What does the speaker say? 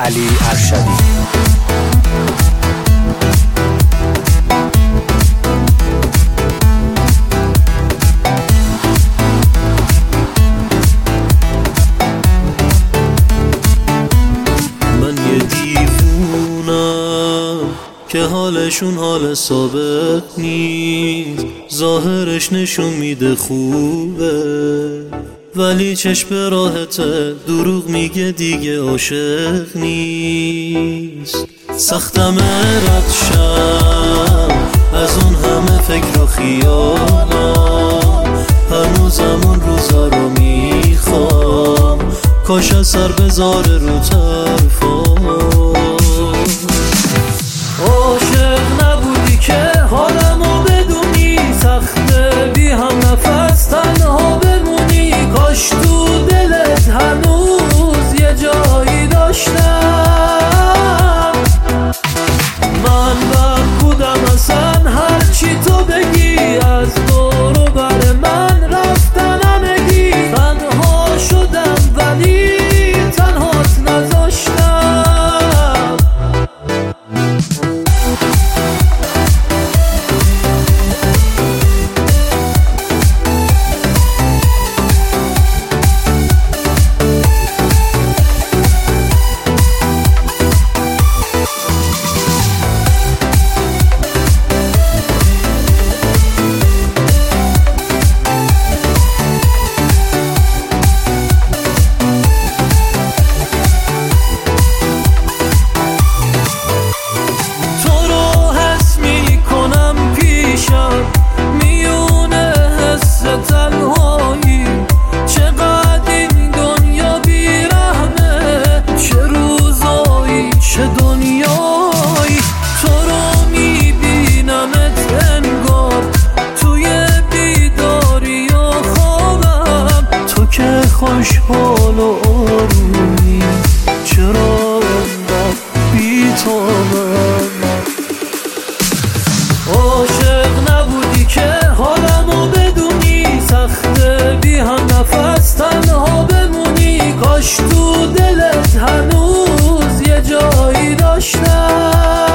علی ارشدی. که حالشون حال ثابت نیست، ظاهرش نشون میده خوبه ولی چشم راحته، دروغ میگه دیگه عاشق نیست. سختم رد شم از اون همه فکر و خیالم، هنوزم اون روزا رو میخوام، کاش از سر بذاره رو طرفام. عاشق نبودی که حالمو بدونی، سخته بی هم نفس تنها بمونی، کاش تو دلت هنوز یه جایی داشتم. من بد بودم اصلا هرچی تو بگی، از دور و بر من رفتن همگی، تنها شدم ولی تنهات نذاشتم. تنهایی چقدر این دنیا بیرحمه، چه روزایی چه دنیایی، تو رو میبینمت انگار توی بیداری و خوابم، تو که خوشحال و آرومی چرا انقدر بی‌تابم. عاشق نبودی که حالمو بدونی، سخته بی هم نفس تنها بمونی، کاش تو دلت هنوز یه جایی داشتم.